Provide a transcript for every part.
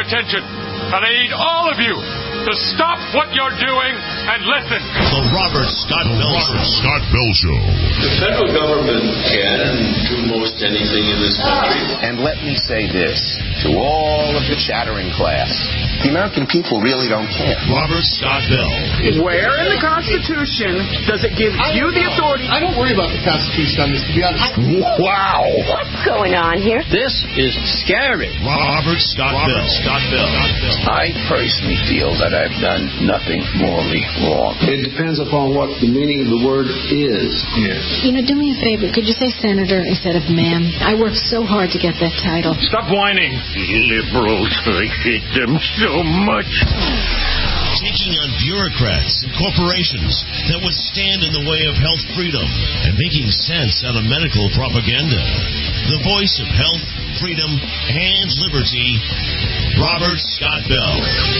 attention. And I need all of you to stop what you're doing and listen. The Robert Scott Bell Show. The federal government can do most anything in this country. And let me say this to all of the chattering class. The American people really don't care. Robert Scott Bell. Where in the Constitution does it give you the authority? I don't worry about the Constitution on this, to be honest. Wow. What's going on here? This is scary. Robert Scott Bell. I personally feel that I've done nothing morally wrong. It depends upon what the meaning of the word is. Yes. You know, do me a favor. Could you say senator instead of ma'am? I worked so hard to get that title. Stop whining. Liberals, I hate them so much. Taking on bureaucrats and corporations that would stand in the way of health freedom and making sense out of medical propaganda. The voice of health, freedom, and liberty, Robert Scott Bell.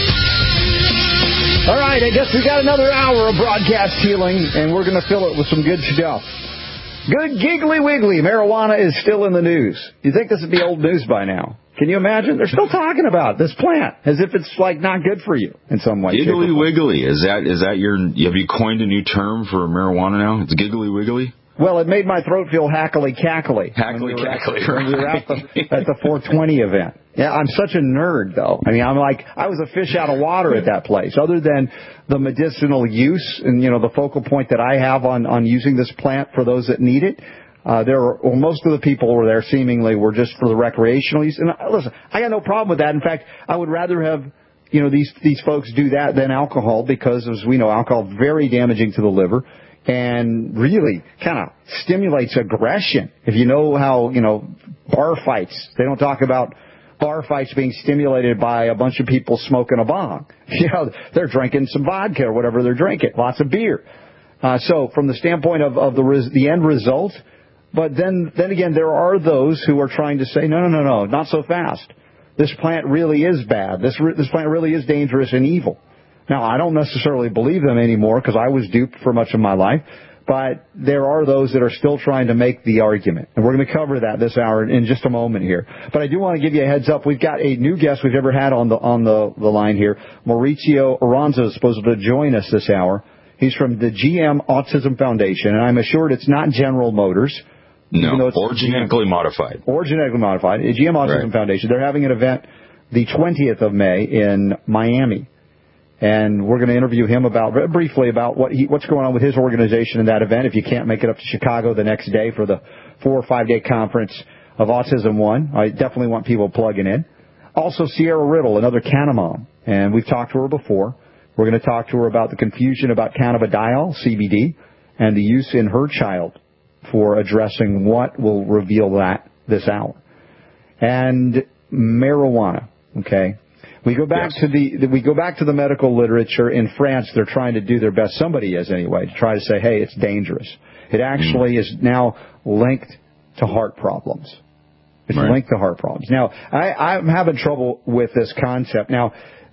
All right, I guess we got another hour of broadcast healing, and we're going to fill it with some good stuff. Good giggly wiggly. Marijuana is still in the news. You think this would be old news by now? Can you imagine? They're still talking about this plant as if it's like not good for you in some way. Giggly wiggly. Is that your? Have you coined a new term for marijuana now? It's giggly wiggly. Well, it made my throat feel hackly cackly. Hackly cackly. When we were at the 420 event. Yeah, I'm such a nerd though. I mean, I was a fish out of water at that place. Other than the medicinal use and the focal point that I have on using this plant for those that need it. Most of the people were there seemingly were just for the recreational use. And listen, I got no problem with that. In fact, I would rather have, these folks do that than alcohol because, as we know, alcohol is very damaging to the liver and really kind of stimulates aggression. If you know how, bar fights, they don't talk about bar fights being stimulated by a bunch of people smoking a bong. They're drinking some vodka or whatever they're drinking, lots of beer. So from the standpoint of the end result, but then again, there are those who are trying to say, no, not so fast. This plant really is bad. This plant really is dangerous and evil. Now, I don't necessarily believe them anymore because I was duped for much of my life, but there are those that are still trying to make the argument. And we're going to cover that this hour in just a moment here. But I do want to give you a heads up. We've got a new guest we've ever had on the line here. Mauricio Aranza is supposed to join us this hour. He's from the GM Autism Foundation, and I'm assured it's not General Motors. No, or genetically modified. Or genetically modified. GM Autism Foundation. They're having an event the 20th of May in Miami. And we're going to interview him briefly about what's going on with his organization in that event. If you can't make it up to Chicago the next day for the 4 or 5 day conference of Autism One, I definitely want people plugging in. Also, Sierra Riddle, another Canamom. And we've talked to her before. We're going to talk to her about the confusion about cannabidiol, CBD, and the use in her child for addressing what will reveal that this hour. And marijuana, okay? We go back to the medical literature. In France, they're trying to do their best, somebody is anyway, to try to say, hey, it's dangerous. It actually is now linked to heart problems. It's linked to heart problems. Now, I'm having trouble with this concept. Now,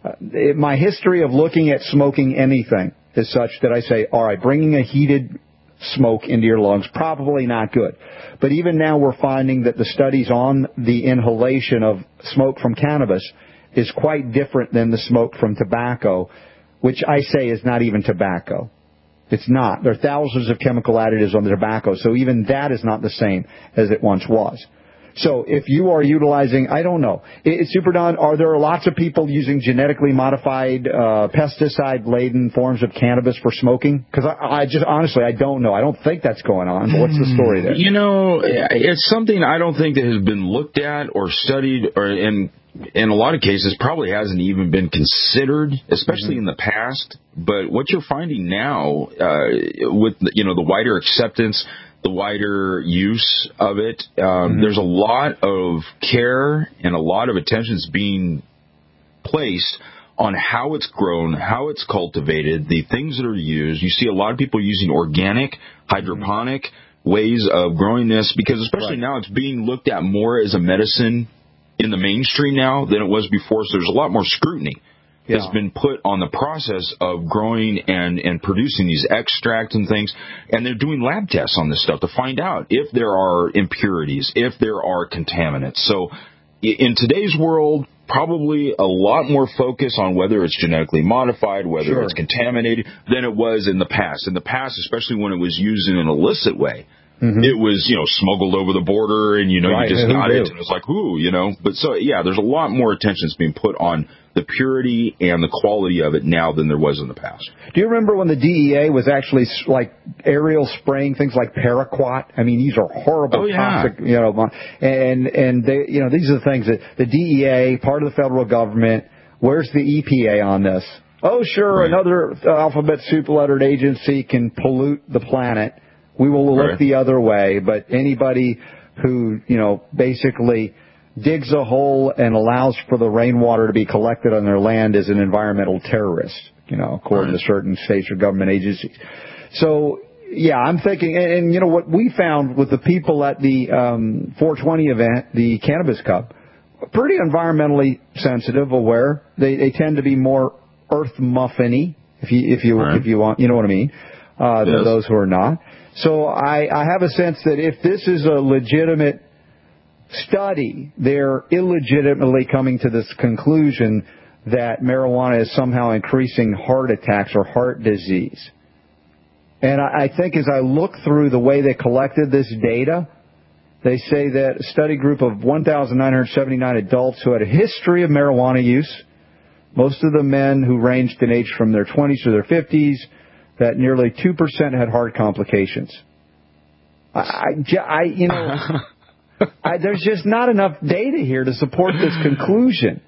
my history of looking at smoking anything is such that I say, all right, bringing a heated smoke into your lungs, probably not good. But even now we're finding that the studies on the inhalation of smoke from cannabis is quite different than the smoke from tobacco, which I say is not even tobacco. It's not. There are thousands of chemical additives on the tobacco, so even that is not the same as it once was. So if you are utilizing, I don't know, Super Don, are there lots of people using genetically modified, pesticide-laden forms of cannabis for smoking? Because I just, honestly, I don't know. I don't think that's going on. But what's the story there? It's something I don't think that has been looked at or studied, or in a lot of cases probably hasn't even been considered, especially in the past. But what you're finding now with the wider acceptance, the wider use of it, there's a lot of care and a lot of attention's being placed on how it's grown, how it's cultivated, the things that are used. You see a lot of people using organic, hydroponic ways of growing this, because especially now it's being looked at more as a medicine in the mainstream now than it was before. So there's a lot more scrutiny that's been put on the process of growing and producing these extracts and things. And they're doing lab tests on this stuff to find out if there are impurities, if there are contaminants. So in today's world, probably a lot more focus on whether it's genetically modified, whether it's contaminated, than it was in the past. In the past, especially when it was used in an illicit way, it was, smuggled over the border and, you just got it. And it was like, ooh, But so, yeah, there's a lot more attention that's being put on the purity and the quality of it now than there was in the past. Do you remember when the DEA was actually like aerial spraying things like paraquat? I mean, these are horrible toxic, and they, these are the things that the DEA, part of the federal government, where's the EPA on this? Oh, sure, another alphabet soup lettered agency can pollute the planet. We will look the other way, but anybody who, basically digs a hole and allows for the rainwater to be collected on their land is an environmental terrorist, according to certain states or government agencies. So, yeah, I'm thinking, and what we found with the people at the 420 event, the Cannabis Cup, pretty environmentally sensitive, aware. They tend to be more earth muffin-y, if you want, you know what I mean, than those who are not. So I have a sense that if this is a legitimate study, they're illegitimately coming to this conclusion that marijuana is somehow increasing heart attacks or heart disease. And I think as I look through the way they collected this data, they say that a study group of 1,979 adults who had a history of marijuana use, most of the men who ranged in age from their 20s to their 50s, that nearly 2% had heart complications. There's just not enough data here to support this conclusion.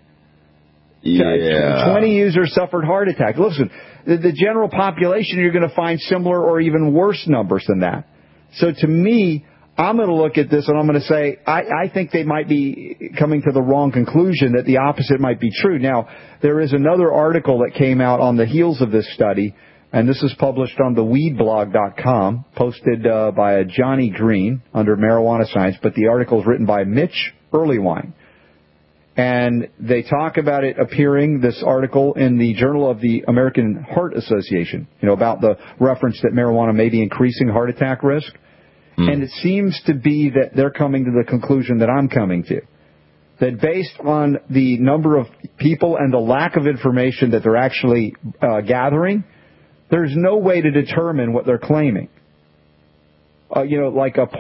20 users suffered heart attack. Listen, the general population, you're going to find similar or even worse numbers than that. So to me, I'm going to look at this and I'm going to say, I think they might be coming to the wrong conclusion, that the opposite might be true. Now, there is another article that came out on the heels of this study, and this is published on theweedblog.com, posted by Johnny Green under Marijuana Science, but the article is written by Mitch Earlywine. And they talk about it appearing, this article, in the Journal of the American Heart Association, about the reference that marijuana may be increasing heart attack risk. And it seems to be that they're coming to the conclusion that I'm coming to. That based on the number of people and the lack of information that they're actually gathering, there's no way to determine what they're claiming. Like a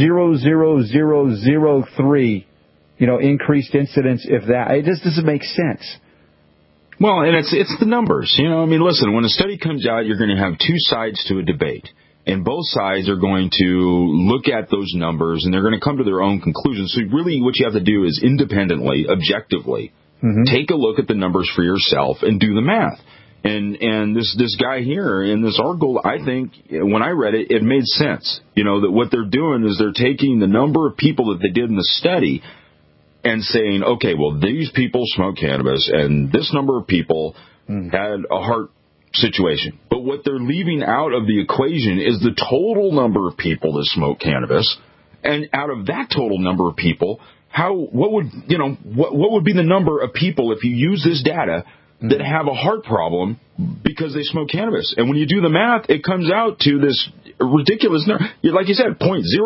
0.00003, increased incidence, if that. It just doesn't make sense. Well, and it's the numbers. Listen, when a study comes out, you're going to have two sides to a debate. And both sides are going to look at those numbers, and they're going to come to their own conclusions. So really what you have to do is independently, objectively, take a look at the numbers for yourself and do the math. And this guy here in this article, I think, when I read it, it made sense. That what they're doing is they're taking the number of people that they did in the study and saying, okay, well, these people smoke cannabis, and this number of people had a heart situation. But what they're leaving out of the equation is the total number of people that smoke cannabis. And out of that total number of people, what would be the number of people, if you use this data, that have a heart problem because they smoke cannabis? And when you do the math, it comes out to this ridiculous number. Like you said,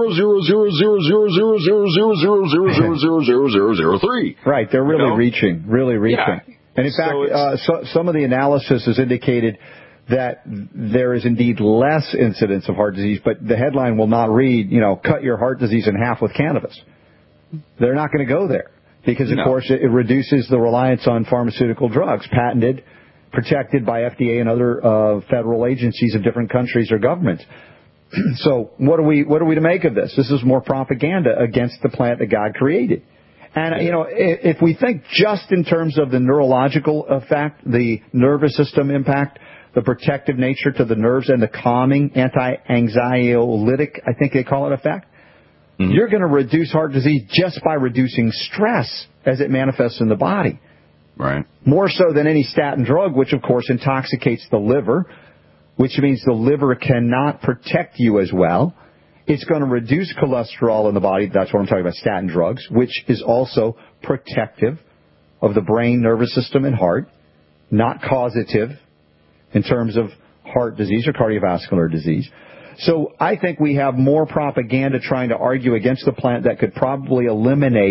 0.000000000000003. Right, they're really reaching. Yeah. And in fact, some of the analysis has indicated that there is indeed less incidence of heart disease, but the headline will not read, cut your heart disease in half with cannabis. They're not going to go there. Because, of course, it reduces the reliance on pharmaceutical drugs, patented, protected by FDA and other federal agencies of different countries or governments. So what are we to make of this? This is more propaganda against the plant that God created. And, if we think just in terms of the neurological effect, the nervous system impact, the protective nature to the nerves and the calming, anti-anxiolytic, I think they call it, effect, you're going to reduce heart disease just by reducing stress as it manifests in the body. Right. More so than any statin drug, which, of course, intoxicates the liver, which means the liver cannot protect you as well. It's going to reduce cholesterol in the body. That's what I'm talking about, statin drugs, which is also protective of the brain, nervous system, and heart, not causative in terms of heart disease or cardiovascular disease. So I think we have more propaganda trying to argue against the plant that could probably eliminate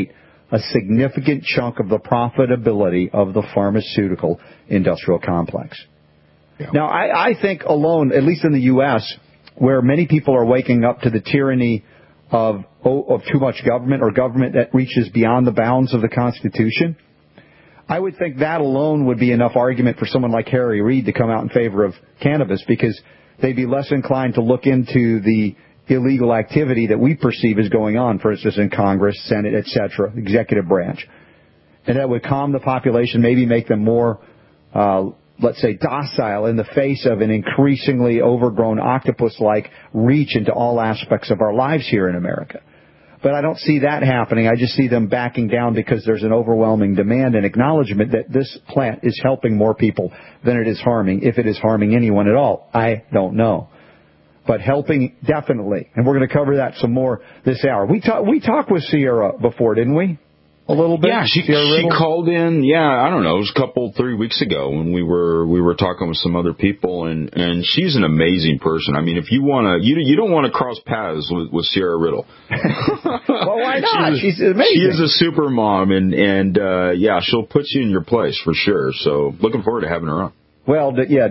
a significant chunk of the profitability of the pharmaceutical industrial complex. Yeah. Now, I think alone, at least in the U.S., where many people are waking up to the tyranny of too much government or government that reaches beyond the bounds of the Constitution, I would think that alone would be enough argument for someone like Harry Reid to come out in favor of cannabis, because they'd be less inclined to look into the illegal activity that we perceive as going on, for instance, in Congress, Senate, etc., executive branch. And that would calm the population, maybe make them more, let's say, docile in the face of an increasingly overgrown octopus-like reach into all aspects of our lives here in America. But I don't see that happening. I just see them backing down because there's an overwhelming demand and acknowledgement that this plant is helping more people than it is harming, if it is harming anyone at all. I don't know. But helping, definitely. And we're going to cover that some more this hour. We talked with Sierra before, didn't we? A little bit? Yeah, she called in, I don't know, it was 3 weeks ago when we were talking with some other people, and she's an amazing person. I mean, if you want to, you don't want to cross paths with Sierra Riddle. Well, why not? She's amazing. She is a super mom, and she'll put you in your place for sure. So looking forward to having her on. Well,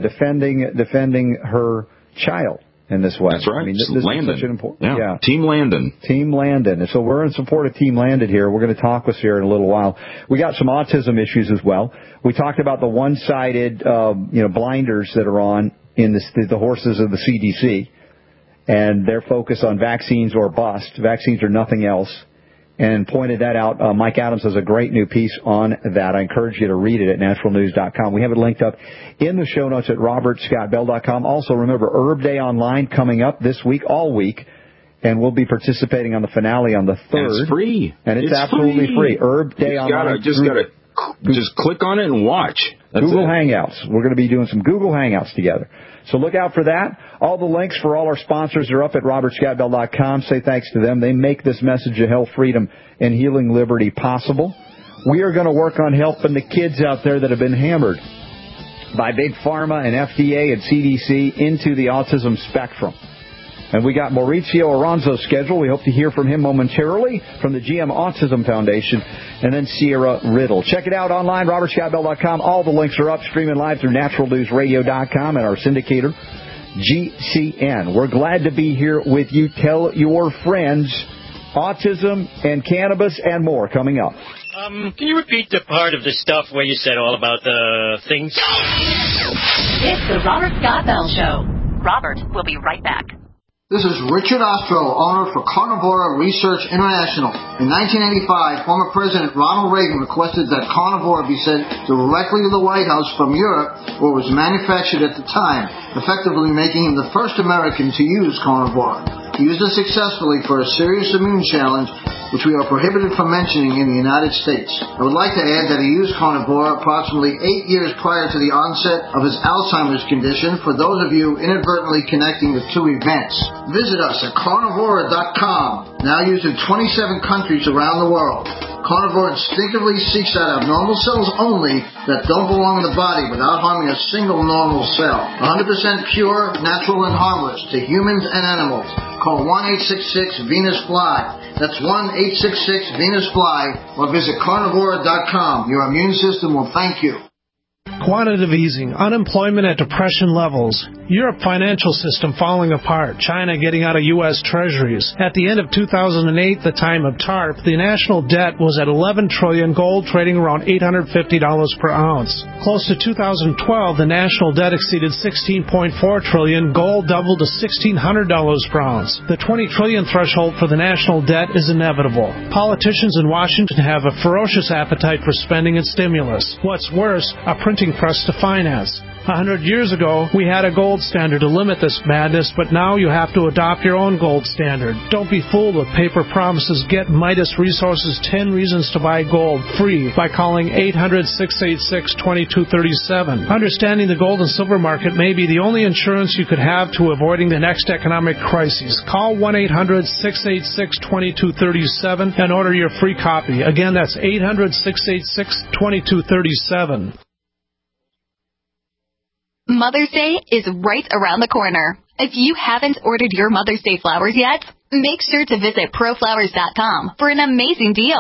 defending her child in this way. That's right. I mean, this is such an important... Yeah. Team Landon. Team Landon. And so we're in support of Team Landon here. We're going to talk with Sarah in a little while. We got some autism issues as well. We talked about the one-sided, blinders that are on in the horses of the CDC and their focus on vaccines or bust. Vaccines are nothing else. And pointed that out. Mike Adams has a great new piece on that. I encourage you to read it at naturalnews.com. We have it linked up in the show notes at robertscottbell.com. Also, remember, Herb Day Online coming up this week, all week, and we'll be participating on the finale on the 3rd. And it's free. And it's absolutely free. Herb Day Online. Just click on it and watch. That's Google Hangouts. We're going to be doing some Google Hangouts together. So look out for that. All the links for all our sponsors are up at robertscottbell.com. Say thanks to them. They make this message of health, freedom, and healing liberty possible. We are going to work on helping the kids out there that have been hammered by Big Pharma and FDA and CDC into the autism spectrum. And we got Mauricio Aranzo scheduled. We hope to hear from him momentarily from the GM Autism Foundation. And then Sierra Riddle. Check it out online, robertscottbell.com. All the links are up, streaming live through naturalnewsradio.com and our syndicator, GCN. We're glad to be here with you. Tell your friends. Autism and cannabis and more coming up. Can you repeat the part of the stuff where you said all about the things? It's the Robert Scott Bell Show. Robert will be right back. This is Richard Ostro, owner for Carnivora Research International. In 1985, former President Ronald Reagan requested that Carnivora be sent directly to the White House from Europe, where it was manufactured at the time, effectively making him the first American to use Carnivora. He used it successfully for a serious immune challenge, which we are prohibited from mentioning in the United States. I would like to add that he used Carnivora approximately 8 years prior to the onset of his Alzheimer's condition, for those of you inadvertently connecting the two events. Visit us at carnivora.com, now used in 27 countries around the world. Carnivore instinctively seeks out abnormal cells only that don't belong in the body without harming a single normal cell. 100% pure, natural, and harmless to humans and animals. Call 1-866-VENUS-FLY. That's 1-866-VENUS-FLY, or visit carnivora.com. Your immune system will thank you. Quantitative easing, unemployment at depression levels, Europe financial system falling apart, China getting out of U.S. treasuries. At the end of 2008, the time of TARP, the national debt was at $11 trillion, gold trading around $850 per ounce. Close to 2012, the national debt exceeded $16.4 trillion, gold doubled to $1,600 per ounce. The $20 trillion threshold for the national debt is inevitable. Politicians in Washington have a ferocious appetite for spending and stimulus. What's worse, a printing press to finance. 100 years ago, we had a gold standard to limit this madness, but now you have to adopt your own gold standard. Don't be fooled with paper promises. Get Midas Resources 10 Reasons to Buy Gold free by calling 800-686-2237. Understanding the gold and silver market may be the only insurance you could have to avoiding the next economic crisis. Call 1-800-686-2237 and order your free copy. Again, that's 800-686-2237. Mother's Day is right around the corner. If you haven't ordered your Mother's Day flowers yet, make sure to visit proflowers.com for an amazing deal.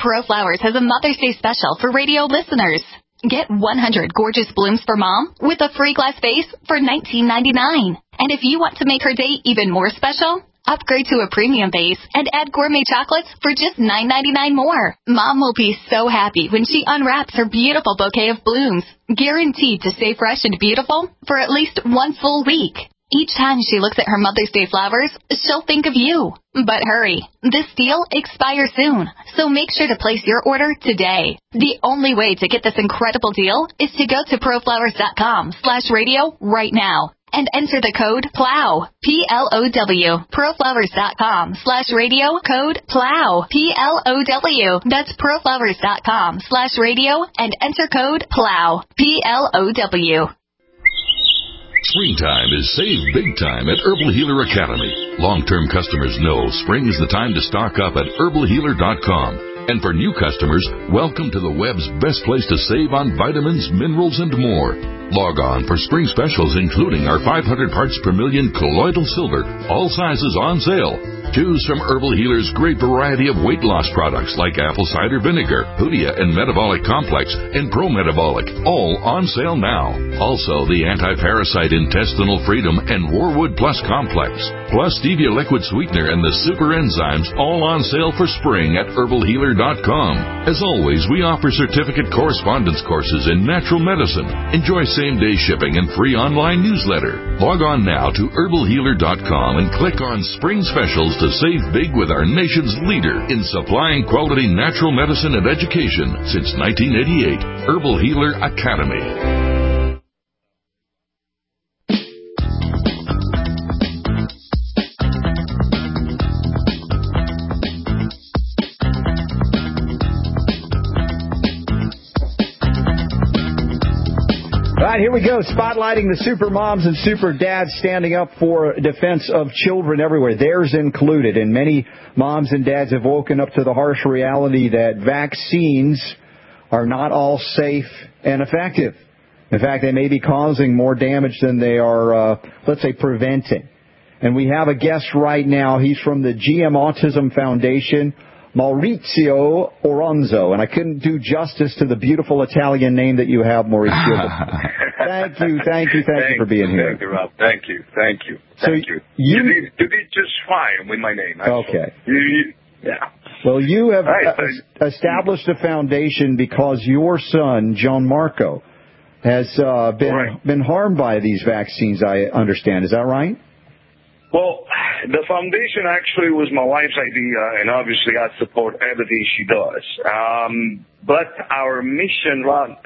ProFlowers has a Mother's Day special for radio listeners. Get 100 gorgeous blooms for Mom with a free glass vase for $19.99. And if you want to make her day even more special, upgrade to a premium vase and add gourmet chocolates for just $9.99 more. Mom will be so happy when she unwraps her beautiful bouquet of blooms, guaranteed to stay fresh and beautiful for at least one full week. Each time she looks at her Mother's Day flowers, she'll think of you. But hurry, this deal expires soon, so make sure to place your order today. The only way to get this incredible deal is to go to proflowers.com/radio right now and enter the code PLOW, P-L-O-W, proflowers.com/radio, code PLOW, P-L-O-W. That's proflowers.com/radio and enter code PLOW, P-L-O-W. Springtime is save big time at Herbal Healer Academy. Long-term customers know spring is the time to stock up at herbalhealer.com. And for new customers, welcome to the web's best place to save on vitamins, minerals, and more. Log on for spring specials, including our 500 parts per million colloidal silver, all sizes on sale. Choose from Herbal Healer's great variety of weight loss products like apple cider vinegar, Hoodia and Metabolic Complex, and Pro-Metabolic, all on sale now. Also, the Anti-Parasite Intestinal Freedom and Warwood Plus Complex, plus Stevia Liquid Sweetener and the Super Enzymes, all on sale for spring at herbalhealer.com. As always, we offer certificate correspondence courses in natural medicine. Enjoy same-day shipping and free online newsletter. Log on now to herbalhealer.com and click on Spring Specials to save big with our nation's leader in supplying quality natural medicine and education since 1988, Herbal Healer Academy. All right, here we go, spotlighting the super moms and super dads standing up for defense of children everywhere, theirs included. And many moms and dads have woken up to the harsh reality that vaccines are not all safe and effective. In fact, they may be causing more damage than they are, let's say, preventing. And we have a guest right now. He's from the GM Autism Foundation, Maurizio Oronzo, and I couldn't do justice to the beautiful Italian name that you have, Maurizio. Thank you for being here. Thank you, Rob. Thank you. You did just fine with my name. Actually. Okay. Yeah. Well, you have established a foundation because your son, Gianmarco, has been harmed by these vaccines, I understand. Is that right? Well, the foundation actually was my wife's idea, and obviously I support everything she does. But our mission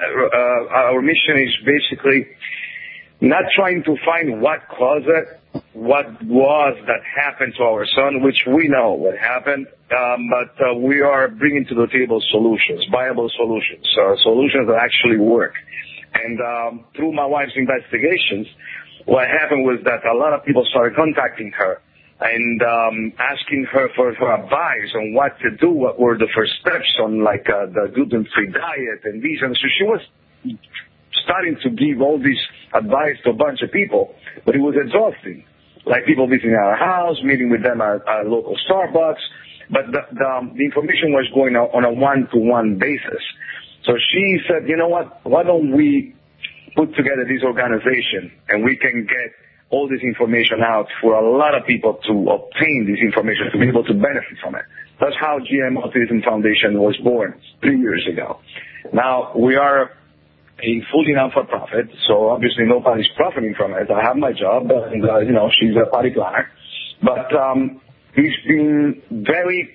is basically not trying to find what caused it, what was that happened to our son, which we know what happened, but we are bringing to the table solutions, viable solutions, solutions that actually work. And through my wife's investigations, what happened was that a lot of people started contacting her and asking her for her advice on what to do, what were the first steps on, like, the gluten-free diet and these. And so she was starting to give all this advice to a bunch of people, but it was exhausting. Like people visiting our house, meeting with them at local Starbucks, but the information was going on a one-to-one basis. So she said, you know what, why don't we put together this organization and we can get all this information out for a lot of people to obtain this information, to be able to benefit from it. That's how GM Autism Foundation was born 3 years ago. Now, we are a fully non-for-profit, so obviously nobody's profiting from it. I have my job, and, she's a party planner. But it's been very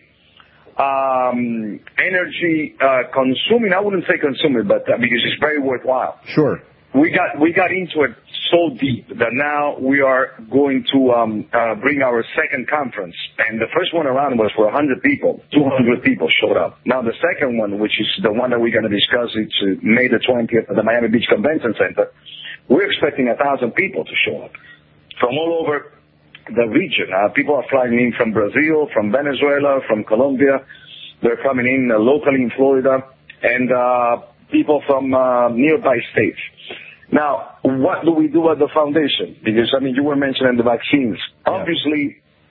energy consuming. I wouldn't say consuming, but because it's very worthwhile. Sure. We got into it so deep that now we are going to bring our second conference. And the first one around was for 100 people. 200 people showed up. Now the second one, which is the one that we're going to discuss, it's May the 20th at the Miami Beach Convention Center. We're expecting 1,000 people to show up from all over the region. People are flying in from Brazil, from Venezuela, from Colombia. They're coming in locally in Florida, and people from nearby states. Now, what do we do at the foundation? Because, you were mentioning the vaccines. Yeah. Obviously,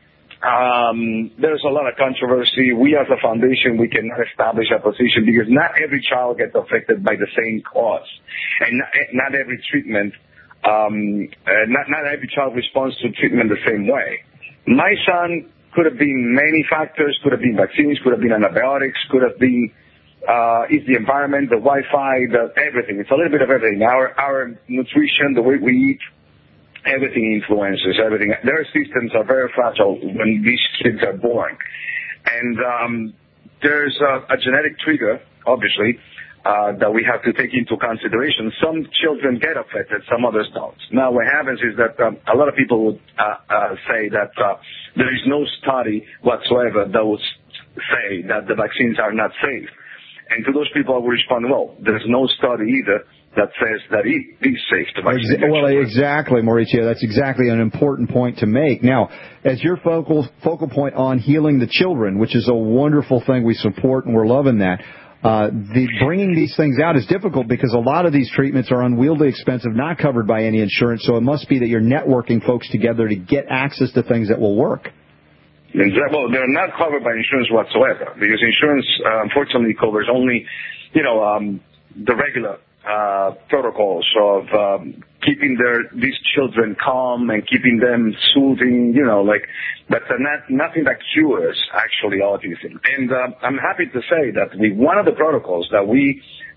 There's a lot of controversy. We as a foundation, we cannot establish a position because not every child gets affected by the same cause. And not every treatment, not every child responds to treatment the same way. My son could have been many factors, could have been vaccines, could have been antibiotics, could have been is the environment, the Wi-Fi, everything. It's a little bit of everything. Our nutrition, the way we eat, everything influences everything. Their systems are very fragile when these kids are born. And there's a genetic trigger, obviously, that we have to take into consideration. Some children get affected, some others don't. Now, what happens is that a lot of people would say that there is no study whatsoever that would say that the vaccines are not safe. And to those people, I would respond, well, there's no study either that says that it is safe to vaccinate. Well, exactly, Mauricio. That's exactly an important point to make. Now, as your focal point on healing the children, which is a wonderful thing, we support and we're loving that. Bringing these things out is difficult because a lot of these treatments are unwieldy expensive, not covered by any insurance. So it must be that you're networking folks together to get access to things that will work. Well, they're not covered by insurance whatsoever because insurance, unfortunately, covers only, the regular protocols of keeping these children calm and keeping them soothing, but nothing that cures actually autism. And I'm happy to say that one of the protocols that we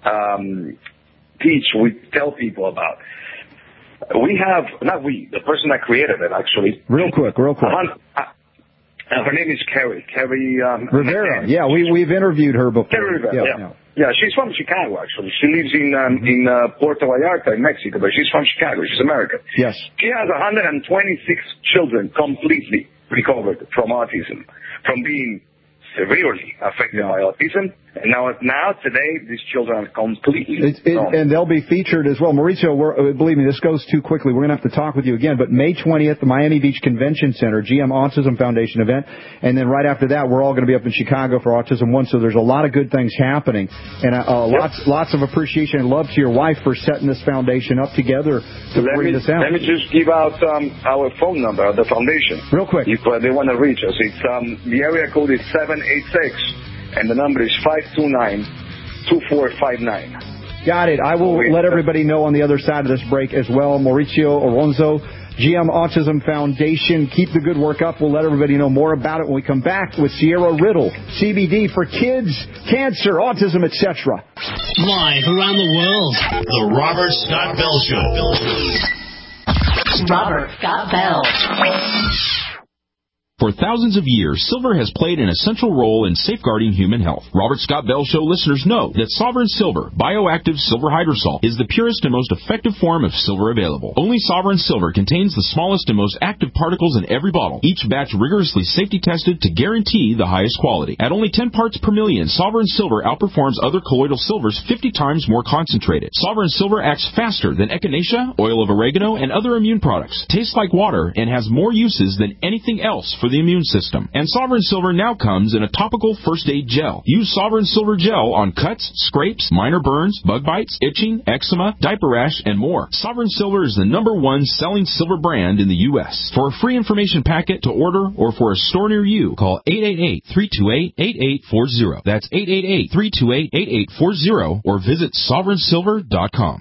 we tell people about. The person that created it actually. Real quick. Her name is Carrie Rivera. Yeah, we've interviewed her before. Carrie Rivera, yeah, she's from Chicago, actually. She lives in Puerto Vallarta in Mexico, but she's from Chicago. She's American. Yes. She has 126 children completely recovered from autism, from being severely affected by autism. And now today, these children are completely and they'll be featured as well. Mauricio, believe me, this goes too quickly. We're going to have to talk with you again. But May 20th, the Miami Beach Convention Center, GM Autism Foundation event. And then right after that, we're all going to be up in Chicago for Autism One. So there's a lot of good things happening. And lots of appreciation and love to your wife for setting this foundation up together to bring this out. Let me just give out our phone number of the foundation. Real quick. If they want to reach us. It's the area code is 786. And the number is 529-2459. Got it. I will let everybody know on the other side of this break as well. Mauricio Oronzo, GM Autism Foundation. Keep the good work up. We'll let everybody know more about it when we come back with Sierra Riddle, CBD for kids, cancer, autism, etc. Live around the world, The Robert Scott Bell Show. Robert Scott Bell. For thousands of years, silver has played an essential role in safeguarding human health. Robert Scott Bell Show listeners know that Sovereign Silver, bioactive silver hydrosol, is the purest and most effective form of silver available. Only Sovereign Silver contains the smallest and most active particles in every bottle, each batch rigorously safety tested to guarantee the highest quality. At only 10 parts per million, Sovereign Silver outperforms other colloidal silvers 50 times more concentrated. Sovereign Silver acts faster than echinacea, oil of oregano, and other immune products, tastes like water, and has more uses than anything else for the immune system. And Sovereign Silver now comes in a topical first aid gel. Use Sovereign Silver gel on cuts, scrapes, minor burns, bug bites, itching, eczema, diaper rash, and more. Sovereign Silver is the #1 selling silver brand in the U.S. For a free information packet to order or for a store near you, call 888-328-8840. That's 888-328-8840 or visit sovereignsilver.com.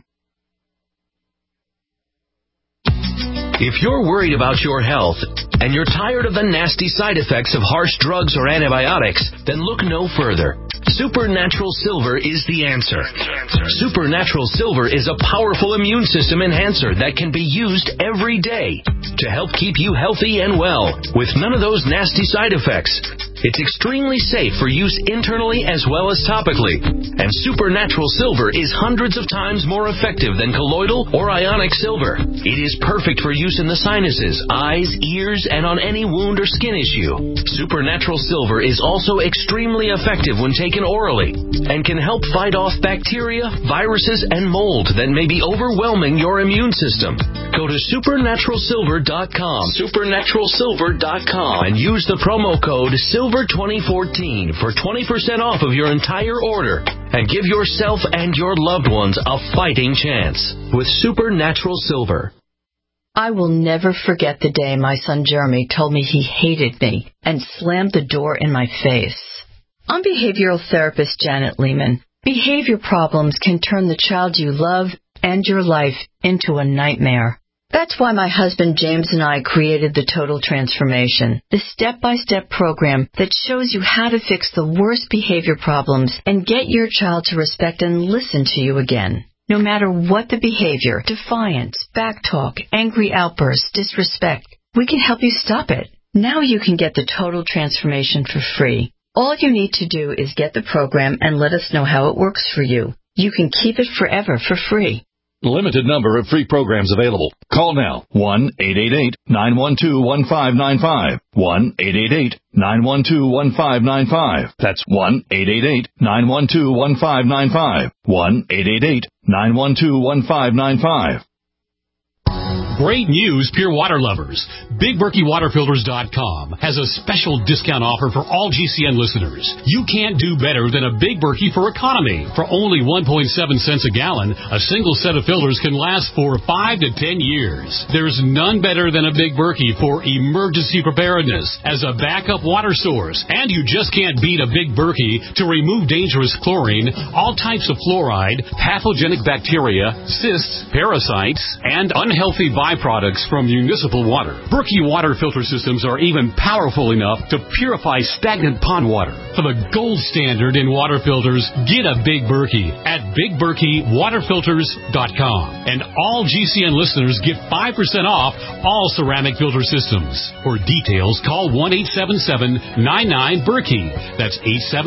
If you're worried about your health and you're tired of the nasty side effects of harsh drugs or antibiotics, then look no further. Supernatural Silver is the answer. Supernatural Silver is a powerful immune system enhancer that can be used every day to help keep you healthy and well with none of those nasty side effects. It's extremely safe for use internally as well as topically. And Supernatural Silver is hundreds of times more effective than colloidal or ionic silver. It is perfect for use in the sinuses, eyes, ears, and on any wound or skin issue. Supernatural Silver is also extremely effective when taken orally and can help fight off bacteria, viruses, and mold that may be overwhelming your immune system. Go to supernaturalsilver.com, supernaturalsilver.com, and use the promo code SILVER2014 for 20% off of your entire order. And give yourself and your loved ones a fighting chance with Supernatural Silver. I will never forget the day my son Jeremy told me he hated me and slammed the door in my face. I'm behavioral therapist Janet Lehman. Behavior problems can turn the child you love and your life into a nightmare. That's why my husband James and I created the Total Transformation, the step-by-step program that shows you how to fix the worst behavior problems and get your child to respect and listen to you again. No matter what the behavior, defiance, backtalk, angry outbursts, disrespect, we can help you stop it. Now you can get the Total Transformation for free. All you need to do is get the program and let us know how it works for you. You can keep it forever for free. Limited number of free programs available. Call now. 1-888-912-1595. 1-888-912-1595. That's 1-888-912-1595. 1-888-912-1595. Great news, Pure Water lovers. BigBerkeyWaterFilters.com has a special discount offer for all GCN listeners. You can't do better than a Big Berkey for economy. For only 1.7 cents a gallon, a single set of filters can last for 5 to 10 years. There's none better than a Big Berkey for emergency preparedness as a backup water source. And you just can't beat a Big Berkey to remove dangerous chlorine, all types of fluoride, pathogenic bacteria, cysts, parasites, and unhealthy byproducts from municipal water. Berkey water filter systems are even powerful enough to purify stagnant pond water. For the gold standard in water filters, get a Big Berkey at BigBerkeyWaterFilters.com. And all GCN listeners get 5% off all ceramic filter systems. For details, call 1-877-99-BERKEY. That's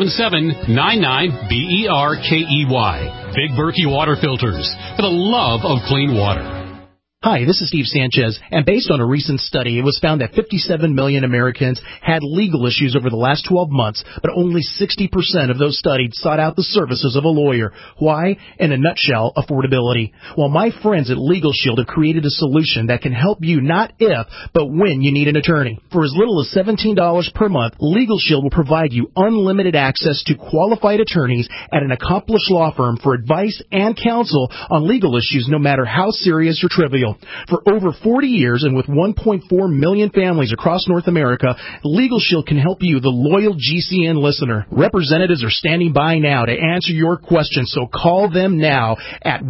877-99-BERKEY. Big Berkey Water Filters, for the love of clean water. Hi, this is Steve Sanchez, and based on a recent study, it was found that 57 million Americans had legal issues over the last 12 months, but only 60% of those studied sought out the services of a lawyer. Why? In a nutshell, affordability. Well, my friends at Legal Shield have created a solution that can help you not if, but when you need an attorney. For as little as $17 per month, Legal Shield will provide you unlimited access to qualified attorneys at an accomplished law firm for advice and counsel on legal issues, no matter how serious or trivial. For over 40 years and with 1.4 million families across North America, Legal Shield can help you, the loyal GCN listener. Representatives are standing by now to answer your questions, so call them now at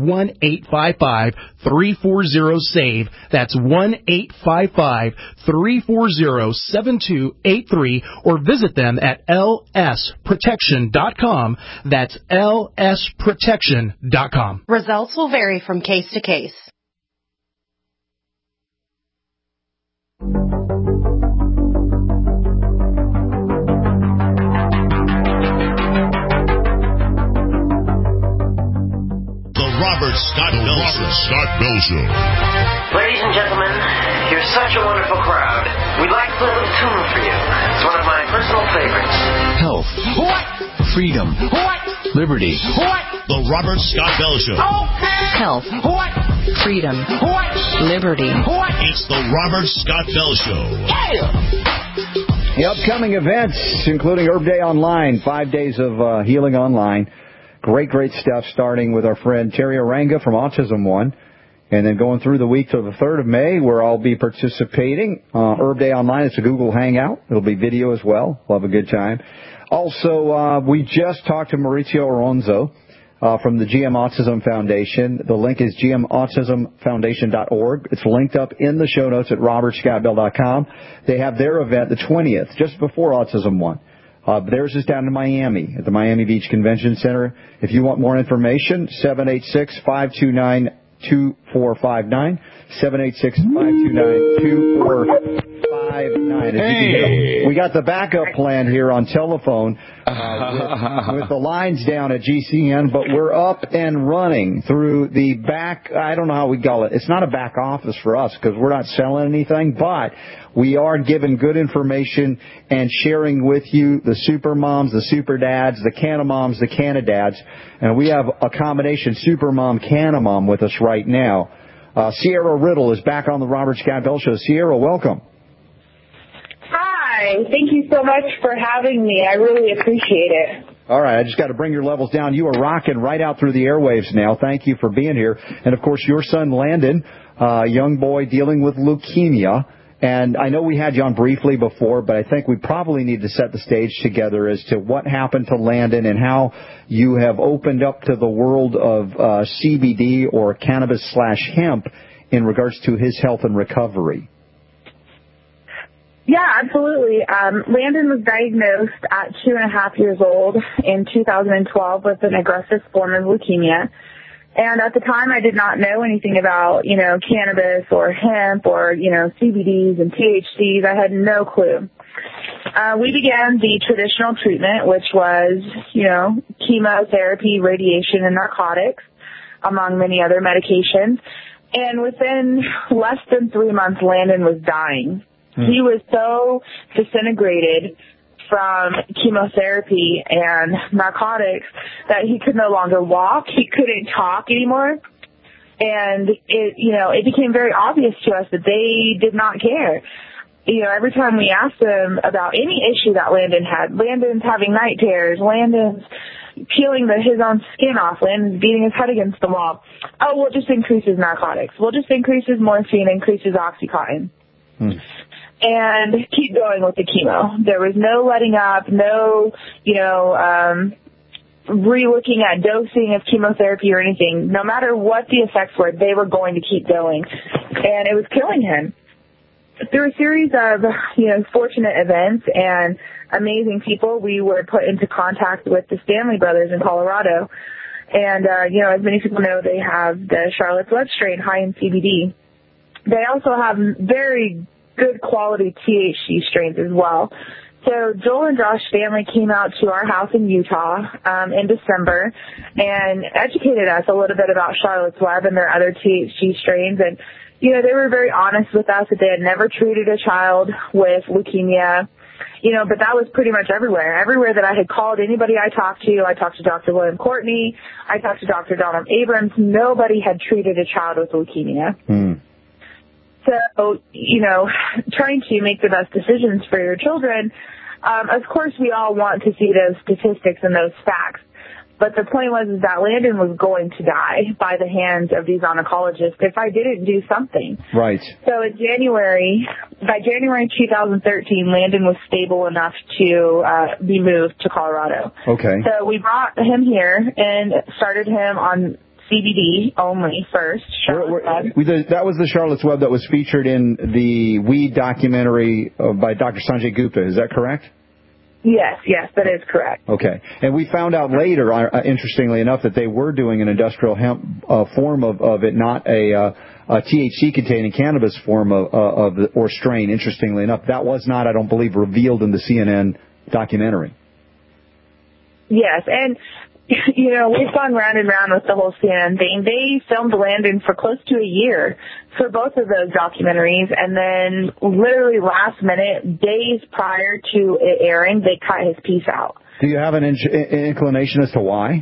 1-855-340-SAVE. That's 1-855-340-7283, or visit them at lsprotection.com. That's lsprotection.com. Results will vary from case to case. Robert Scott Bell Show. Ladies and gentlemen, you're such a wonderful crowd. We'd like to play a little tune for you. It's one of my personal favorites. Health. What? Freedom. What? Liberty. What? The Robert Scott Bell Show. Okay. Health. What? Freedom. What? Liberty. What? It's the Robert Scott Bell Show. Yeah! The upcoming events, including Herb Day Online, 5 days of healing online. Great stuff, starting with our friend Terry Aranga from Autism One, and then going through the week till the 3rd of May, where I'll be participating. Herb Day Online, it's a Google Hangout. It'll be video as well. We'll have a good time. Also, we just talked to Maurizio Oronzo from the GM Autism Foundation. The link is gmautismfoundation.org. It's linked up in the show notes at robertscottbell.com. They have their event the 20th, just before Autism One. Theirs is down in Miami at the Miami Beach Convention Center. If you want more information, 786-529-2459, 786-529-2459. Hey. We got the backup plan here on telephone with the lines down at GCN, but we're up and running through the back, I don't know how we call it. It's not a back office for us because we're not selling anything, but we are giving good information and sharing with you the super moms, the super dads, the Canna moms, the Canna dads. And we have a combination super mom, Canna mom with us right now. Sierra Riddle is back on the Robert Scott Bell Show. Sierra, welcome. Hi. Thank you so much for having me. I really appreciate it. All right, I just got to bring your levels down. You are rocking right out through the airwaves now. Thank you for being here. And, of course, your son, Landon, young boy dealing with leukemia. And I know we had you on briefly before, but I think we probably need to set the stage together as to what happened to Landon and how you have opened up to the world of CBD or cannabis/hemp in regards to his health and recovery. Yeah, absolutely. Landon was diagnosed at 2.5 years old in 2012 with an aggressive form of leukemia. And at the time, I did not know anything about, cannabis or hemp or, CBDs and THCs. I had no clue. We began the traditional treatment, which was, chemotherapy, radiation, and narcotics, among many other medications. And within less than 3 months, Landon was dying. He was so disintegrated from chemotherapy and narcotics that he could no longer walk. He couldn't talk anymore. And it became very obvious to us that they did not care. Every time we asked them about any issue that Landon had, Landon's having night terrors, Landon's peeling his own skin off, Landon's beating his head against the wall. Oh, well, it just increases narcotics. Well, it just increases morphine, increases OxyContin. And keep going with the chemo. There was no letting up, no, re-looking at dosing of chemotherapy or anything. No matter what the effects were, they were going to keep going. And it was killing him. Through a series of, fortunate events and amazing people, we were put into contact with the Stanley Brothers in Colorado. And, as many people know, they have the Charlotte's Web strain high in CBD. They also have very good quality THC strains as well. So Joel and Josh Stanley came out to our house in Utah in December and educated us a little bit about Charlotte's Web and their other THC strains. And, they were very honest with us that they had never treated a child with leukemia, but that was pretty much everywhere. Everywhere that I had called anybody I talked to Dr. William Courtney, I talked to Dr. Donald Abrams, nobody had treated a child with leukemia. So, trying to make the best decisions for your children, of course we all want to see those statistics and those facts. But the point was that Landon was going to die by the hands of these oncologists if I didn't do something. Right. So by January 2013, Landon was stable enough to be moved to Colorado. Okay. So we brought him here and started him on CBD only first. That was the Charlotte's Web that was featured in the Weed documentary by Dr. Sanjay Gupta. Is that correct? Yes, that is correct. Okay. And we found out later, interestingly enough, that they were doing an industrial hemp form of it, not a THC-containing cannabis form or strain, interestingly enough. That was not, I don't believe, revealed in the CNN documentary. Yes, and we've gone round and round with the whole CNN thing. They filmed Landon for close to a year for both of those documentaries, and then literally last minute, days prior to it airing, they cut his piece out. Do you have an inclination as to why?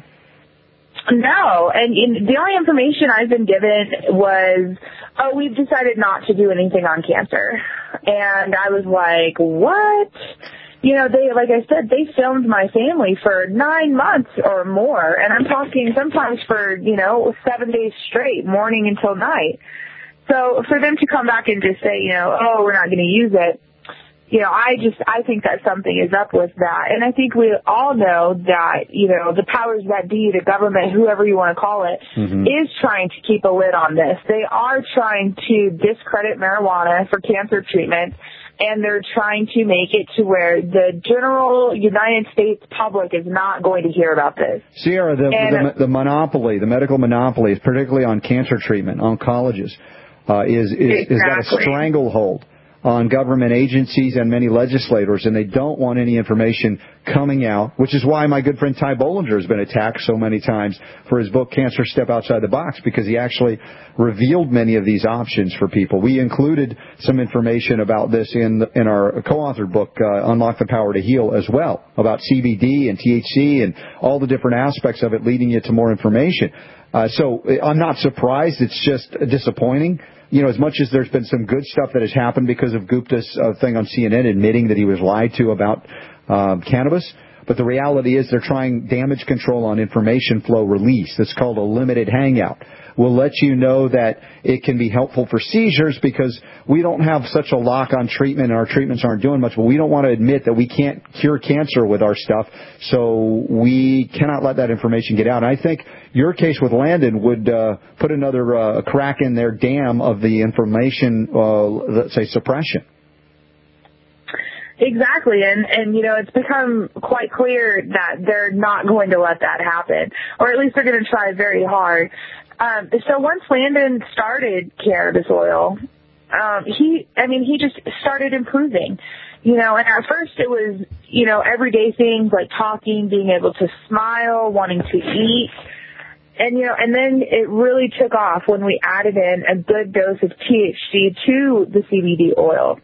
No, and the only information I've been given was, we've decided not to do anything on cancer. And I was like, what? Like I said, they filmed my family for 9 months or more, and I'm talking sometimes for, 7 days straight, morning until night. So for them to come back and just say, we're not going to use it, I think that something is up with that. And I think we all know that, the powers that be, the government, whoever you want to call it, is trying to keep a lid on this. They are trying to discredit marijuana for cancer treatment, and they're trying to make it to where the general United States public is not going to hear about this. Sierra, the monopoly, the medical monopoly, particularly on cancer treatment, oncologists, is got a stranglehold on government agencies and many legislators, and they don't want any information coming out, which is why my good friend Ty Bollinger has been attacked so many times for his book, Cancer Step Outside the Box, because he actually revealed many of these options for people. We included some information about this in our co-authored book, Unlock the Power to Heal, as well, about CBD and THC and all the different aspects of it leading you to more information. So I'm not surprised. It's just disappointing. As much as there's been some good stuff that has happened because of Gupta's thing on CNN admitting that he was lied to about cannabis, But the reality is they're trying damage control on information flow release. That's called a limited hangout. We'll let you know that it can be helpful for seizures because we don't have such a lock on treatment and our treatments aren't doing much, but we don't want to admit that we can't cure cancer with our stuff, so we cannot let that information get out. And I think your case with Landon would put another crack in their dam of the information, let's say, suppression. Exactly, and it's become quite clear that they're not going to let that happen, or at least they're going to try very hard. So once Landon started cannabis oil, he just started improving, and at first it was, everyday things like talking, being able to smile, wanting to eat. And then it really took off when we added in a good dose of THC to the CBD oil.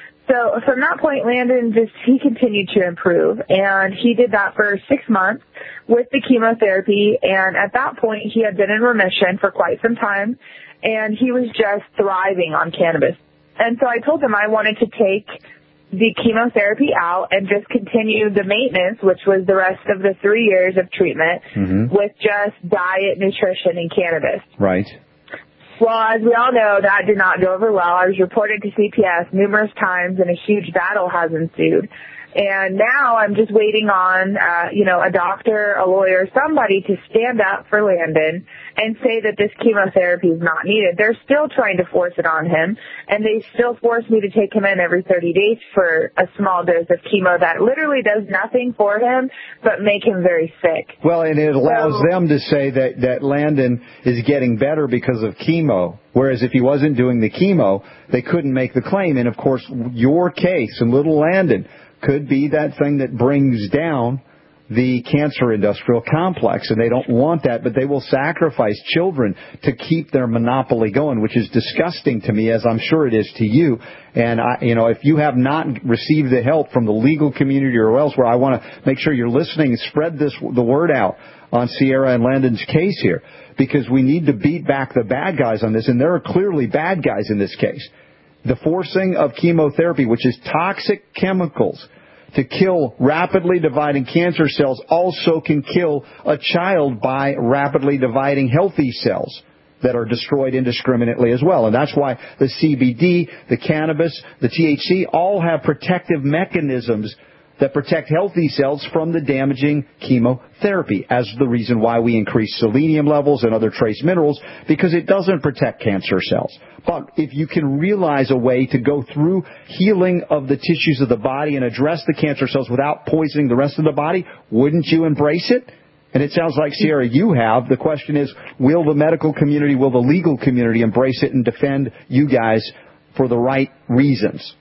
So from that point, Landon he continued to improve, and he did that for 6 months with the chemotherapy, and at that point, he had been in remission for quite some time, and he was just thriving on cannabis. And so I told him I wanted to take the chemotherapy out and just continue the maintenance, which was the rest of the 3 years of treatment, with just diet, nutrition, and cannabis. Right. Well, as we all know, that did not go over well. I was reported to CPS numerous times, and a huge battle has ensued. And now I'm just waiting on, a doctor, a lawyer, somebody to stand up for Landon and say that this chemotherapy is not needed. They're still trying to force it on him, and they still force me to take him in every 30 days for a small dose of chemo that literally does nothing for him but make him very sick. Well, and it allows them to say that Landon is getting better because of chemo, whereas if he wasn't doing the chemo, they couldn't make the claim. And, of course, your case and little Landon could be that thing that brings down the cancer industrial complex, and they don't want that, but they will sacrifice children to keep their monopoly going, which is disgusting to me, as I'm sure it is to you. And if you have not received the help from the legal community or elsewhere, I want to make sure you're listening and spread the word out on Sierra and Landon's case here, because we need to beat back the bad guys on this, and there are clearly bad guys in this case. The forcing of chemotherapy, which is toxic chemicals, to kill rapidly dividing cancer cells, also can kill a child by rapidly dividing healthy cells that are destroyed indiscriminately as well. And that's why the CBD, the cannabis, the THC all have protective mechanisms that protect healthy cells from the damaging chemotherapy, as the reason why we increase selenium levels and other trace minerals, because it doesn't protect cancer cells. But if you can realize a way to go through healing of the tissues of the body and address the cancer cells without poisoning the rest of the body, wouldn't you embrace it? And it sounds like, Sierra, you have. The question is, will the medical community, will the legal community embrace it and defend you guys for the right reasons?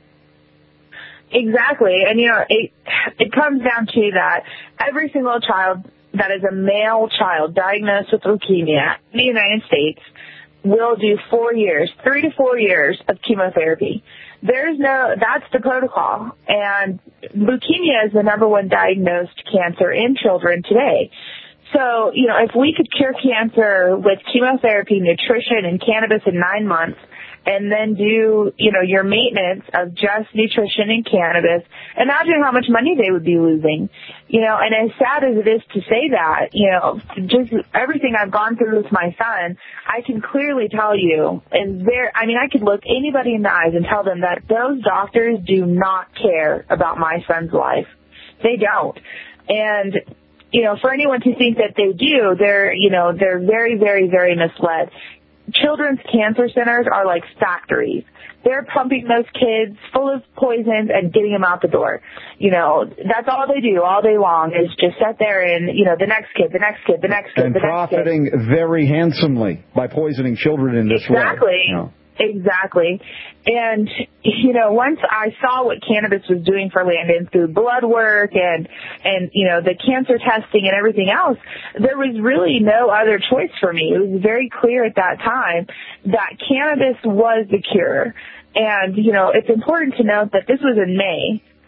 Exactly. And, it comes down to that every single child that is a male child diagnosed with leukemia in the United States will do 4 years, 3 to 4 years of chemotherapy. That's the protocol. And leukemia is the number one diagnosed cancer in children today. So, if we could cure cancer with chemotherapy, nutrition, and cannabis in 9 months, and then do, your maintenance of just nutrition and cannabis, imagine how much money they would be losing. And as sad as it is to say that, just everything I've gone through with my son, I can clearly tell you, I could look anybody in the eyes and tell them that those doctors do not care about my son's life. They don't. And, for anyone to think that they do, they're very, very, very misled. Children's cancer centers are like factories. They're pumping those kids full of poisons and getting them out the door. That's all they do all day long is just sit there and, the next kid, the next kid, the next kid, and the next kid. profiting very handsomely by poisoning children in this way. Exactly. Exactly. And, once I saw what cannabis was doing for Landon through blood work and the cancer testing and everything else, there was really no other choice for me. It was very clear at that time that cannabis was the cure. And, it's important to note that this was in May.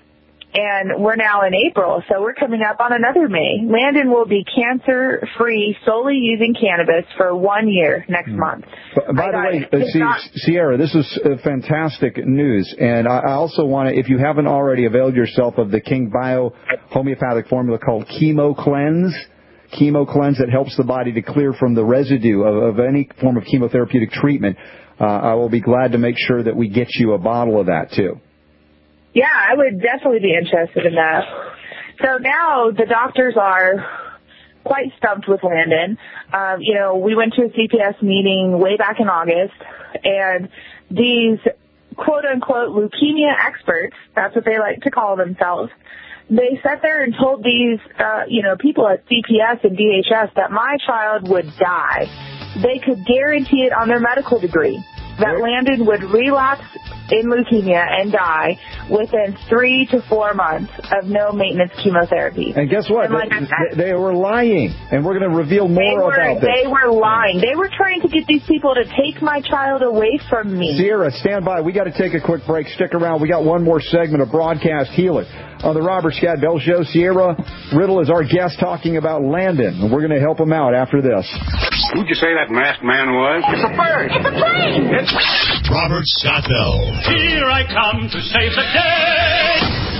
And we're now in April, so we're coming up on another May. Landon will be cancer-free, solely using cannabis for 1 year next month. By the way, Sierra, this is fantastic news. And I also want to, if you haven't already availed yourself of the King Bio homeopathic formula called Chemo Cleanse that helps the body to clear from the residue of any form of chemotherapeutic treatment, I will be glad to make sure that we get you a bottle of that, too. Yeah, I would definitely be interested in that. So now the doctors are quite stumped with Landon. We went to a CPS meeting way back in August, and these quote-unquote leukemia experts, that's what they like to call themselves, they sat there and told these, people at CPS and DHS that my child would die. They could guarantee it on their medical degree that Landon would relapse in leukemia and die within 3 to 4 months of no maintenance chemotherapy. And guess what? They were lying, and we're going to reveal more about this. They were lying. They were trying to get these people to take my child away from me. Sierra, stand by. We got to take a quick break. Stick around. We got one more segment of Broadcast Healer. On the Robert Scott Bell Show, Sierra Riddle is our guest talking about Landon, and we're going to help him out after this. Who'd you say that masked man was? It's a bird! It's a plane! It's Robert Scott Bell. Here I come to save the day!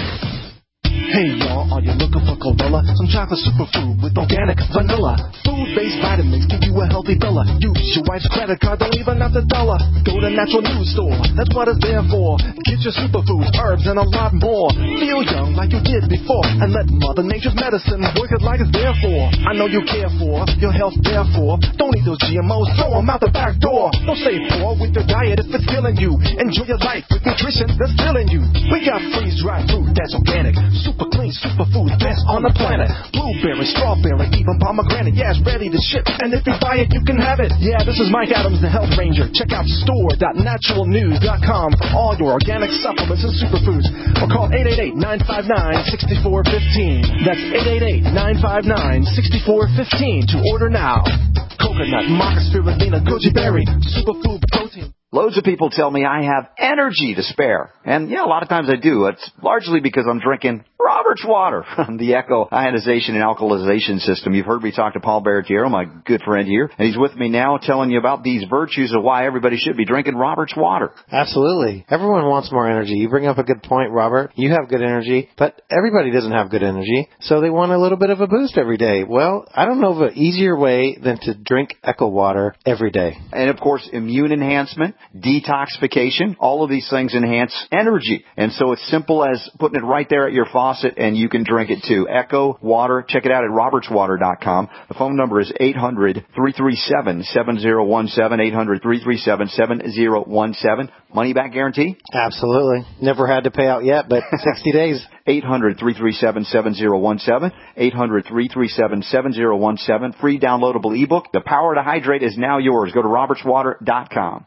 Hey y'all, are you looking for chlorella? Some chocolate superfood with organic vanilla. Food-based vitamins give you a healthy fella. Use your wife's credit card, don't even have the dollar. Go to Natural News Store, that's what it's there for. Get your superfoods, herbs, and a lot more. Feel young like you did before, and let Mother Nature's medicine work it like it's there for. I know you care for your health, therefore. Don't eat those GMOs, throw them out the back door. Don't stay poor with your diet if it's killing you. Enjoy your life with nutrition that's killing you. We got freeze-dried fruit that's organic, super clean, superfood, best on the planet. Blueberry, strawberry, even pomegranate. Yeah, it's ready to ship, and if you buy it, you can have it. Yeah, this is Mike Adams, the Health Ranger. Check out store.naturalnews.com for all your organic supplements and superfoods. Or call 888-959-6415. That's 888-959-6415 to order now. Coconut, maca spirulina, goji berry, superfood protein. Loads of people tell me I have energy to spare. And, yeah, a lot of times I do. It's largely because I'm drinking Robert's Water from the Echo Ionization and Alkalization System. You've heard me talk to Paul Barretiero, my good friend here, and he's with me now telling you about these virtues of why everybody should be drinking Robert's Water. Absolutely. Everyone wants more energy. You bring up a good point, Robert. You have good energy, but everybody doesn't have good energy, so they want a little bit of a boost every day. Well, I don't know of an easier way than to drink Echo Water every day. And, of course, immune enhancement, detoxification, all of these things enhance energy. And so it's simple as putting it right there at your faucet, and you can drink it too. Echo Water. Check it out at robertswater.com. The phone number is 800-337-7017, 800-337-7017. Money back guarantee? Absolutely. Never had to pay out yet, but 60 days. 800-337-7017, 800-337-7017. Free downloadable ebook. The Power to Hydrate is now yours. Go to robertswater.com.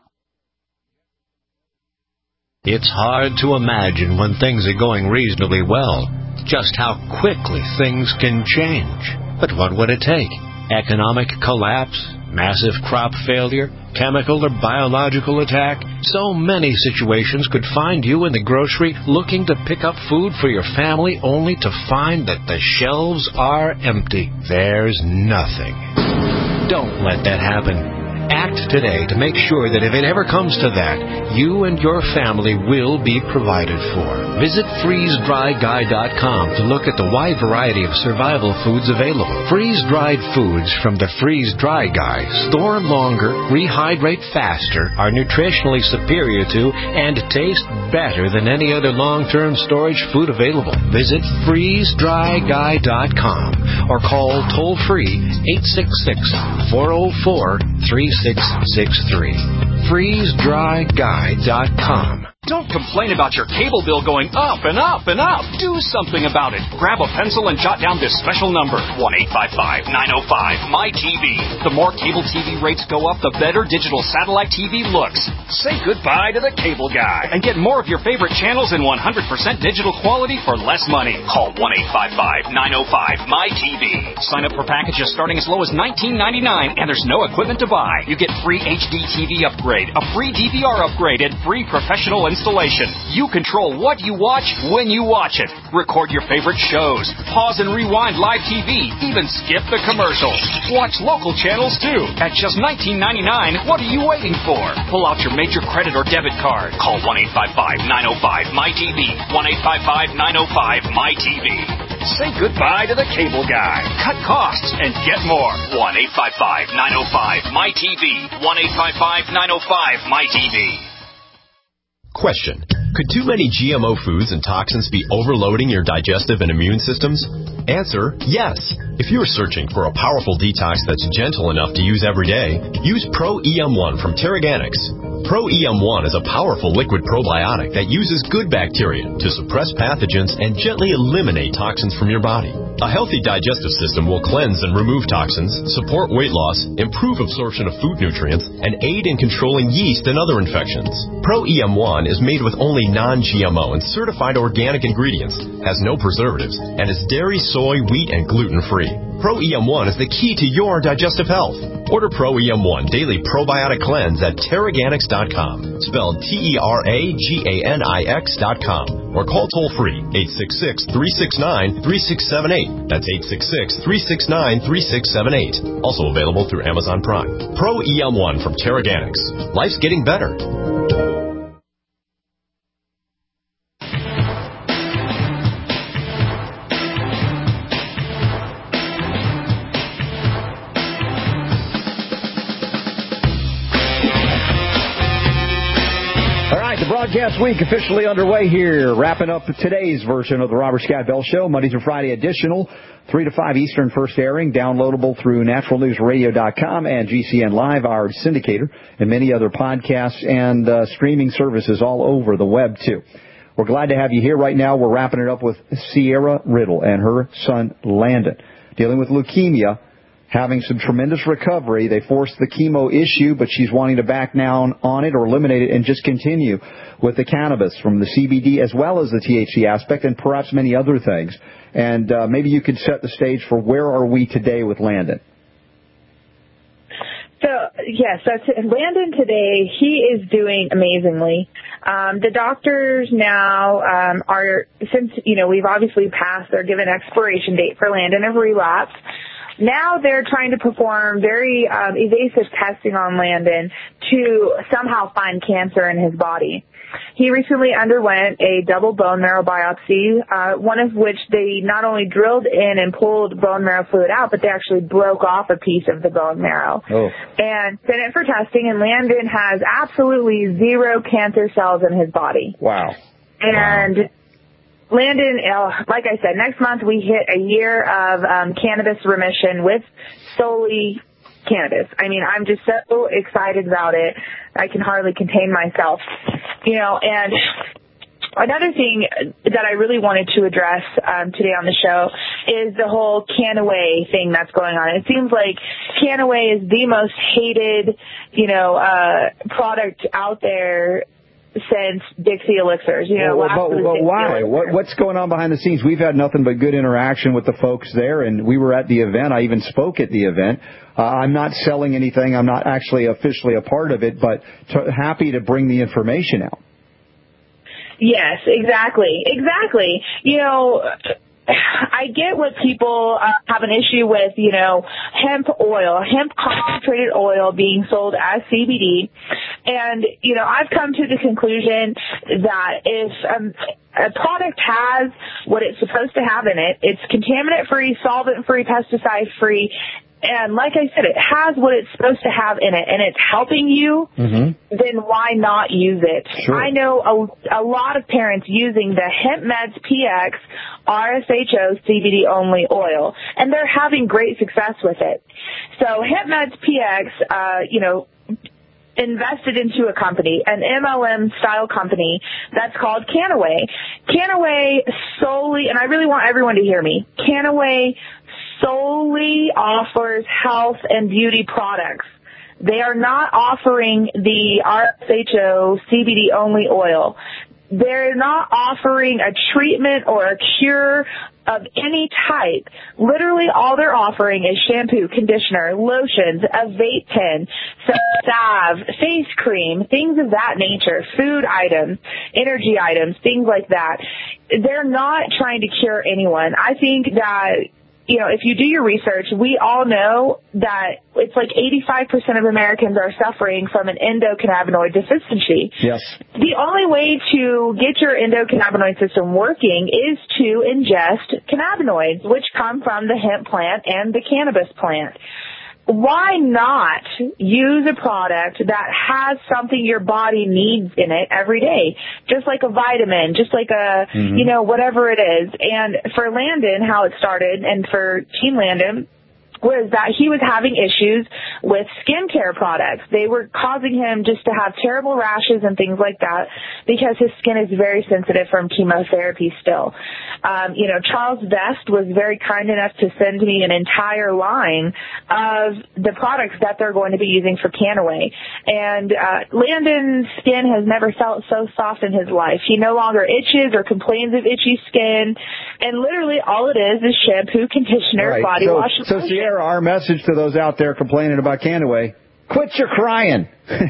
It's hard to imagine when things are going reasonably well, just how quickly things can change. But what would it take? Economic collapse? Massive crop failure? Chemical or biological attack? So many situations could find you in the grocery looking to pick up food for your family only to find that the shelves are empty. There's nothing. Don't let that happen. Act today to make sure that if it ever comes to that, you and your family will be provided for. Visit freezedryguy.com to look at the wide variety of survival foods available. Freeze-dried foods from the Freeze Dry Guy store longer, rehydrate faster, are nutritionally superior to, and taste better than any other long-term storage food available. Visit freezedryguy.com or call toll-free 866-404-3663. freezedryguy.com. Don't complain about your cable bill going up and up and up. Do something about it. Grab a pencil and jot down this special number, 1-855-905-MY-TV. The more cable TV rates go up, the better digital satellite TV looks. Say goodbye to the cable guy and get more of your favorite channels in 100% digital quality for less money. Call 1-855-905-MY-TV. Sign up for packages starting as low as $19.99, and there's no equipment to buy. You get free HD TV upgrade, a free DVR upgrade, and free professional and installation. You control what you watch when you watch it. Record your favorite shows. Pause and rewind live TV. Even skip the commercials. Watch local channels too. At just $19.99, what are you waiting for? Pull out your major credit or debit card. Call 1-855-905-MyTV. 1-855-905-MyTV. Say goodbye to the cable guy. Cut costs and get more. 1-855-905-MyTV. 1-855-905-MyTV. Question. Could too many GMO foods and toxins be overloading your digestive and immune systems? Answer, yes. If you are searching for a powerful detox that's gentle enough to use every day, use Pro-EM1 from Terraganics. Pro-EM1 is a powerful liquid probiotic that uses good bacteria to suppress pathogens and gently eliminate toxins from your body. A healthy digestive system will cleanse and remove toxins, support weight loss, improve absorption of food nutrients, and aid in controlling yeast and other infections. Pro-EM1 is made with only non-GMO and certified organic ingredients, has no preservatives, and is dairy, soy, wheat, and gluten-free. Pro-EM1 is the key to your digestive health. Order Pro-EM1 Daily Probiotic Cleanse at Terraganics.com, spelled Terraganix.com, or call toll-free 866-369-3678. That's 866-369-3678. Also available through Amazon Prime. Pro-EM1 from Terraganics. Life's getting better. Broadcast week officially underway here, wrapping up today's version of the Robert Scott Bell Show, Monday through Friday additional, 3 to 5 Eastern first airing, downloadable through naturalnewsradio.com and GCN Live, our syndicator, and many other podcasts and streaming services all over the web, too. We're glad to have you here right now. We're wrapping it up with Sierra Riddle and her son Landon, dealing with leukemia, having some tremendous recovery. They forced the chemo issue, but she's wanting to back down on it or eliminate it and just continue with the cannabis from the CBD as well as the THC aspect and perhaps many other things. And maybe you could set the stage for where are we today with Landon. So, yes, that's it. Landon today, he is doing amazingly. The doctors now are, since, we've obviously passed their given expiration date for Landon of relapse, now they're trying to perform very evasive testing on Landon to somehow find cancer in his body. He recently underwent a double bone marrow biopsy, one of which they not only drilled in and pulled bone marrow fluid out, but they actually broke off a piece of the bone marrow and sent it for testing, and Landon has absolutely zero cancer cells in his body. Wow. And Landon, like I said, next month we hit a year of cannabis remission with solely cannabis. I mean, I'm just so excited about it. I can hardly contain myself. And another thing that I really wanted to address today on the show is the whole Canaway thing that's going on. It seems like Canaway is the most hated, product out there since Dixie Elixirs, but why? What's going on behind the scenes? We've had nothing but good interaction with the folks there, and we were at the event. I even spoke at the event. I'm not selling anything. I'm not actually officially a part of it, but happy to bring the information out. Yes, exactly. I get what people have an issue with, hemp concentrated oil being sold as CBD. And, I've come to the conclusion that if a product has what it's supposed to have in it, it's contaminant-free, solvent-free, pesticide-free, and like I said, it has what it's supposed to have in it, and it's helping you, then why not use it? Sure. I know a lot of parents using the Hemp Meds PX RSHO CBD only oil, and they're having great success with it. So Hemp Meds PX, invested into a company, an MLM-style company that's called Canaway. Canaway solely, and I really want everyone to hear me, Canaway solely offers health and beauty products. They are not offering the RSHO CBD only oil. they're not offering a treatment or a cure of any type. Literally all they're offering is shampoo, conditioner, lotions, a vape pen, salve, face cream, things of that nature, food items, energy items, things like that. They're not trying to cure anyone. I think that, you know, if you do your research, we all know that it's like 85% of Americans are suffering from an endocannabinoid deficiency. Yes. The only way to get your endocannabinoid system working is to ingest cannabinoids, which come from the hemp plant and the cannabis plant. Why not use a product that has something your body needs in it every day? Just like a vitamin, just like a, you know, whatever it is. And for Landon, how it started, and for Team Landon, was that he was having issues with skincare products. They were causing him just to have terrible rashes and things like that because his skin is very sensitive from chemotherapy still. You know, Charles Vest was very kind enough to send me an entire line of the products that they're going to be using for Canaway. And Landon's skin has never felt so soft in his life. He no longer itches or complains of itchy skin. And literally all it is shampoo, conditioner, body wash. So Sierra, our message to those out there complaining about Canaway, quit your crying.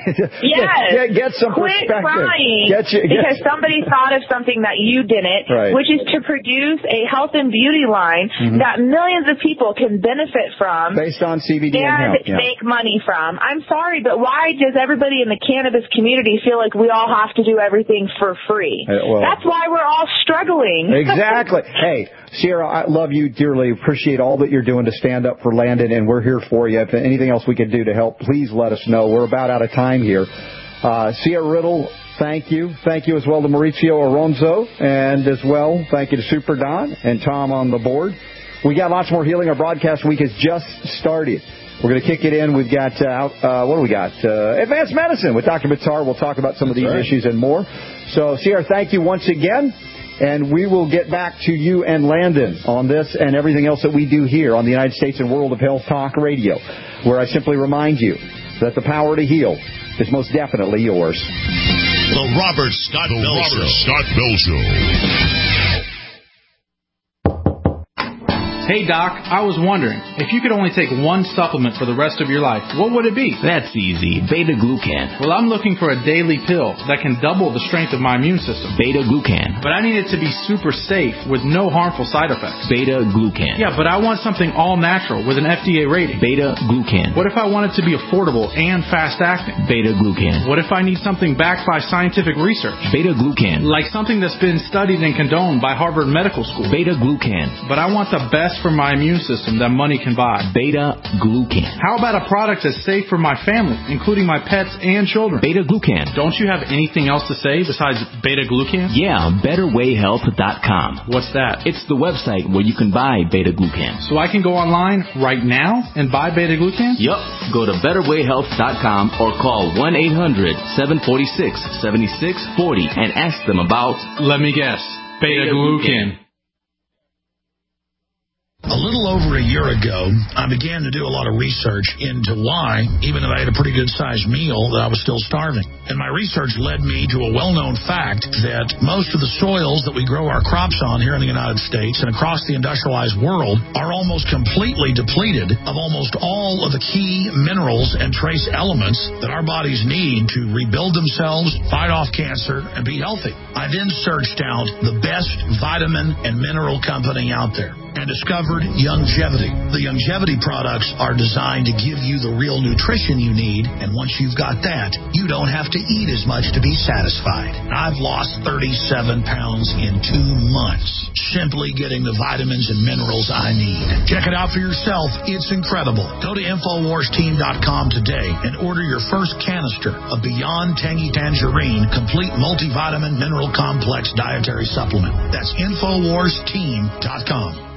Yes. Get some Quit perspective. crying because somebody thought of something that you didn't, which is to produce a health and beauty line that millions of people can benefit from. Based on CBD and hemp. Make money from. I'm sorry, but why does everybody in the cannabis community feel like we all have to do everything for free? That's why we're all struggling. Exactly. Hey, Sierra, I love you dearly. Appreciate all that you're doing to stand up for Landon, and we're here for you. If anything else we could do to help, please let us know. We're about out of time here. Sierra Riddle, thank you. Thank you as well to Mauricio Aronzo, and as well, thank you to Super Don and Tom on the board. We got lots more healing. Our broadcast week has just started. We're going to kick it in. We've got, what do we got? Advanced Medicine with Dr. Bitar. We'll talk about some of these issues and more. So, Sierra, thank you once again. And we will get back to you and Landon on this and everything else that we do here on the United States and World of Health Talk Radio, where I simply remind you that the power to heal is most definitely yours. The Robert Scott Bell Show. Hey, Doc, I was wondering, if you could only take one supplement for the rest of your life, what would it be? That's easy. Beta-glucan. Well, I'm looking for a daily pill that can double the strength of my immune system. Beta-glucan. But I need it to be super safe with no harmful side effects. Beta-glucan. Yeah, but I want something all natural with an FDA rating. Beta-glucan. What if I want it to be affordable and fast-acting? Beta-glucan. What if I need something backed by scientific research? Beta-glucan. Like something that's been studied and condoned by Harvard Medical School. Beta-glucan. But I want the best for my immune system that money can buy. Beta-glucan. How about a product that's safe for my family, including my pets and children? Beta-glucan. Don't you have anything else to say besides beta-glucan? Yeah, BetterWayHealth.com. What's that? It's the website where you can buy beta-glucan. So I can go online right now and buy beta-glucan? Yup. Go to BetterWayHealth.com or call 1-800-746-7640 and ask them about... Let me guess. Beta-glucan. A little over a year ago, I began to do a lot of research into why, even though I had a pretty good-sized meal, that I was still starving. And my research led me to a well-known fact that most of the soils that we grow our crops on here in the United States and across the industrialized world are almost completely depleted of almost all of the key minerals and trace elements that our bodies need to rebuild themselves, fight off cancer, and be healthy. I then searched out the best vitamin and mineral company out there and discovered Youngevity. The Youngevity products are designed to give you the real nutrition you need, and once you've got that, you don't have to eat as much to be satisfied. I've lost 37 pounds in 2 months, simply getting the vitamins and minerals I need. Check it out for yourself. It's incredible. Go to InfoWarsTeam.com today and order your first canister of Beyond Tangy Tangerine Complete Multivitamin Mineral Complex Dietary Supplement. That's InfoWarsTeam.com.